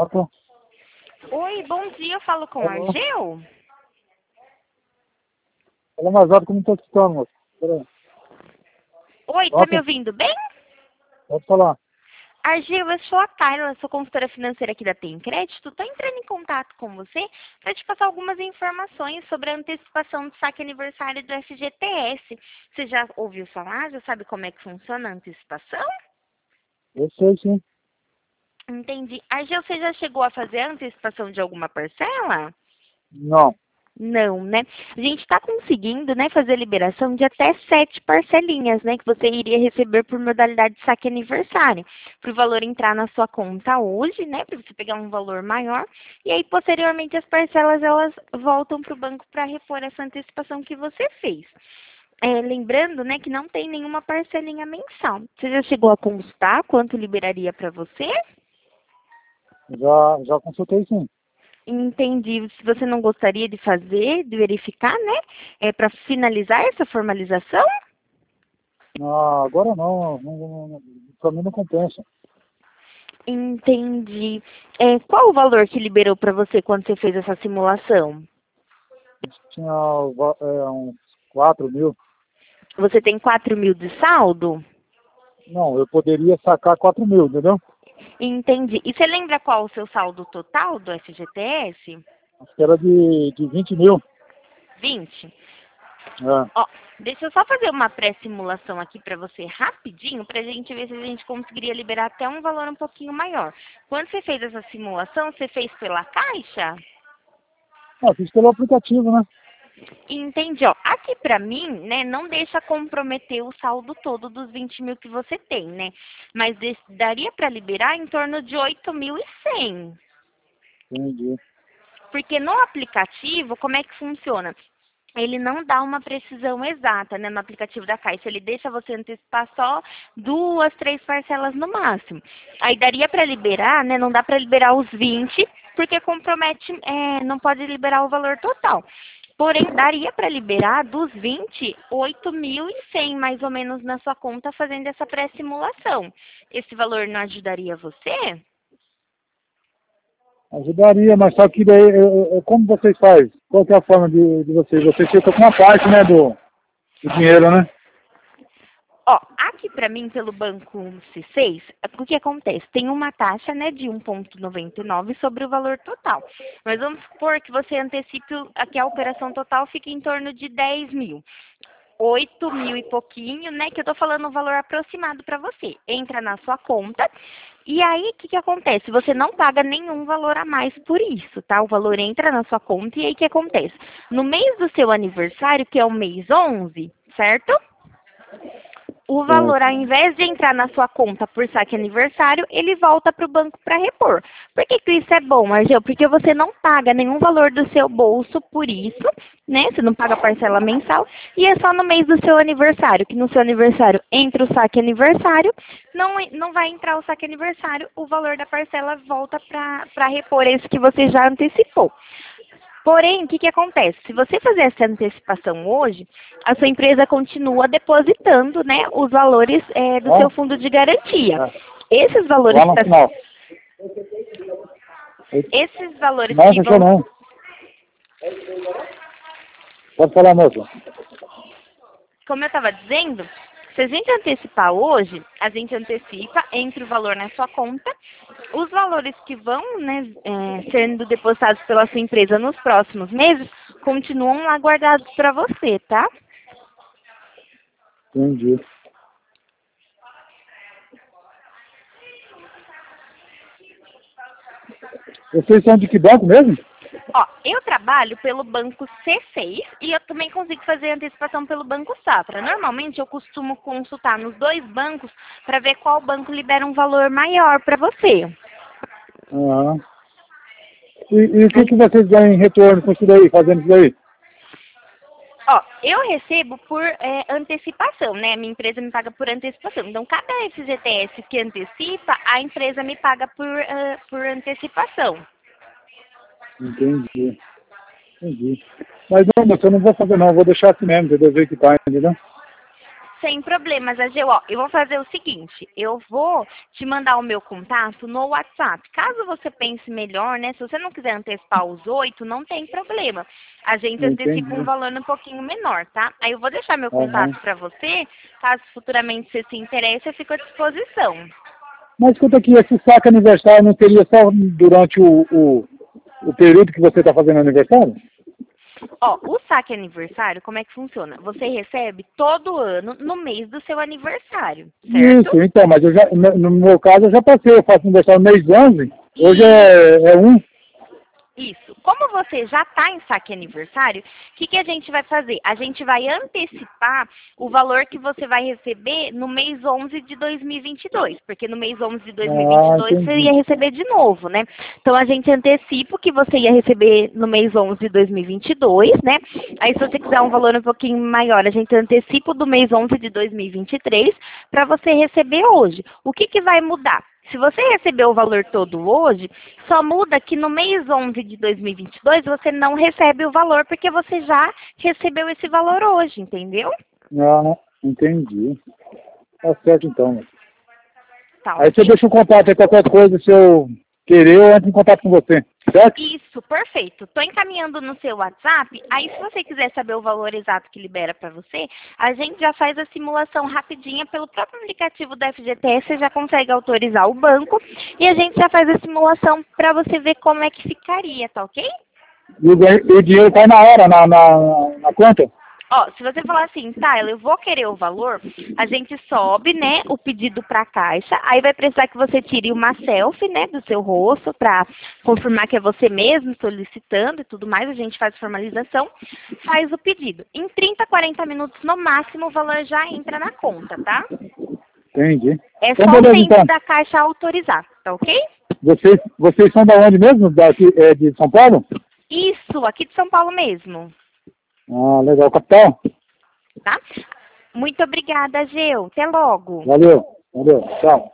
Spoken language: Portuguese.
Opa, Oi, bom dia, eu falo com a alô? Argel? Fala mais alto que eu não estou escutando, moço. Pera aí. Oi, tá me Opa, ouvindo bem? pode falar. Argel, eu sou a Carla, eu sou consultora financeira aqui da Tem Crédito. Estou entrando em contato com você para te passar algumas informações sobre a antecipação do saque aniversário do FGTS. Você já ouviu falar? Já sabe como é que funciona a antecipação? Eu sei sim. Entendi. Argel, você já chegou a fazer a antecipação de alguma parcela? Não. Não, né? A gente está conseguindo, né, fazer liberação de até 7 parcelinhas, né, que você iria receber por modalidade de saque aniversário, para o valor entrar na sua conta hoje, né, para você pegar um valor maior, e aí posteriormente as parcelas elas voltam para o banco para repor essa antecipação que você fez. Lembrando, né, que não tem nenhuma parcelinha mensal. Você já chegou a consultar quanto liberaria para você? Já consultei sim. Entendi. Se você não gostaria de fazer, de verificar, né? Para finalizar essa formalização? Ah, agora pra mim não compensa. Entendi. Qual o valor que liberou para você quando você fez essa simulação? Tinha uns 4 mil. Você tem 4.000 de saldo? Não, eu poderia sacar 4 mil, entendeu? Entendi. E você lembra qual o seu saldo total do FGTS? Acho que era de 20 mil. 20. É. Ó, deixa eu só fazer uma pré-simulação aqui para você rapidinho, para a gente ver se a gente conseguiria liberar até um valor um pouquinho maior. Quando você fez essa simulação, você fez pela Caixa? Ah, fiz pelo aplicativo, né? Entendi, ó. Aqui pra mim, né, não deixa comprometer o saldo todo dos 20.000 que você tem, né? Mas daria para liberar em torno de 8.100. Entendi. Porque no aplicativo, como é que funciona? Ele não dá uma precisão exata, né, no aplicativo da Caixa. Ele deixa você antecipar só 2, 3 parcelas no máximo. Aí daria para liberar, né, não dá para liberar os 20, porque compromete, não pode liberar o valor total. Porém, daria para liberar dos 20, 8.100 mais ou menos na sua conta fazendo essa pré-simulação. Esse valor não ajudaria você? Ajudaria, mas só que daí, como vocês fazem? Qual que é a forma de vocês? Vocês ficam com uma parte, né, do dinheiro, né? Ó, aqui para mim, pelo banco C6, o que acontece? Tem uma taxa, né, de 1,99 sobre o valor total. Mas vamos supor que você antecipe que a operação total fique em torno de 10.000. 8.000 e pouquinho, né? Que eu tô falando o valor aproximado para você. Entra na sua conta. E aí, o que que acontece? Você não paga nenhum valor a mais por isso, tá? O valor entra na sua conta e aí o que acontece? No mês do seu aniversário, que é o mês 11, certo? O valor, ao Certo. invés de entrar na sua conta por saque aniversário, ele volta para o banco para repor. Por que que isso é bom, Argel? Porque você não paga nenhum valor do seu bolso por isso, né? Você não paga parcela mensal. E é só no mês do seu aniversário, que no seu aniversário entra o saque aniversário, não vai entrar o saque aniversário, o valor da parcela volta para repor esse que você já antecipou. Porém, o que que acontece? Se você fazer essa antecipação hoje, a sua empresa continua depositando, né, os valores do seu Ó, fundo de garantia. é, Esses valores lá que no tá- final. esses valores Não, que fechou vão, não. Pode falar, moça. como eu estava dizendo, se a gente antecipar hoje, a gente antecipa entre o valor na sua conta, os valores que vão, né, sendo depositados pela sua empresa nos próximos meses continuam lá guardados para você, tá? Entendi. Vocês são de que banco mesmo? Ó, eu trabalho pelo banco C6 e eu também consigo fazer antecipação pelo banco Safra. Normalmente eu costumo consultar nos dois bancos para ver qual banco libera um valor maior para você. Aham. E o que vocês ganham em retorno com isso daí, fazendo isso daí? Ó, eu recebo por antecipação, né? Minha empresa me paga por antecipação. Então, cada FGTS que antecipa, a empresa me paga por antecipação. Entendi. Entendi. Mas não, moça, eu não vou fazer não, vou deixar assim mesmo, entendeu? Ver que tá, entendeu? Sem problemas, AG. Ó, eu vou fazer o seguinte, eu vou te mandar o meu contato no WhatsApp. Caso você pense melhor, né? Se você não quiser antecipar os 8, não tem problema. A gente antecipa um valor um pouquinho menor, tá? Aí eu vou deixar meu contato para você. Caso futuramente você se interesse, eu fico à disposição. Mas escuta aqui, esse saque aniversário não seria só durante o período que você está fazendo aniversário? Ó, o saque aniversário, como é que funciona? Você recebe todo ano no mês do seu aniversário, certo? Isso, então, mas eu já, no meu caso eu já passei, eu faço aniversário no mês 11, hoje é 1. Isso. Como você já está em saque aniversário, o que a gente vai fazer? A gente vai antecipar o valor que você vai receber no mês 11 de 2022, porque no mês 11 de 2022 você ia receber de novo, né? Então, a gente antecipa o que você ia receber no mês 11 de 2022, né? Aí, se você quiser um valor um pouquinho maior, a gente antecipa o do mês 11 de 2023 para você receber hoje. O que vai mudar? Se você receber o valor todo hoje, só muda que no mês 11 de 2022 você não recebe o valor porque você já recebeu esse valor hoje, entendeu? Ah, entendi. Tá certo então. Tá, Aí você deixa o contato aí, qualquer coisa, se eu querer, eu entro em contato com você, certo? Isso, perfeito. Estou encaminhando no seu WhatsApp. Aí, se você quiser saber o valor exato que libera para você, a gente já faz a simulação rapidinha pelo próprio aplicativo da FGTS. Você já consegue autorizar o banco e a gente já faz a simulação para você ver como é que ficaria, tá ok? E o dinheiro cai na hora, na conta? Ó, se você falar assim, tá, eu vou querer o valor, a gente sobe, né, o pedido para a caixa, aí vai precisar que você tire uma selfie, né, do seu rosto para confirmar que é você mesmo solicitando e tudo mais, a gente faz formalização, faz o pedido. Em 30, 40 minutos no máximo o valor já entra na conta, tá? Entendi. É Então, só o beleza, tempo então. da caixa autorizar, tá ok? Vocês são da onde mesmo? Daqui, de São Paulo? Isso, aqui de São Paulo mesmo, Ah, legal. Capital? tá? Muito obrigada, Geu. Até logo. Valeu. Tchau.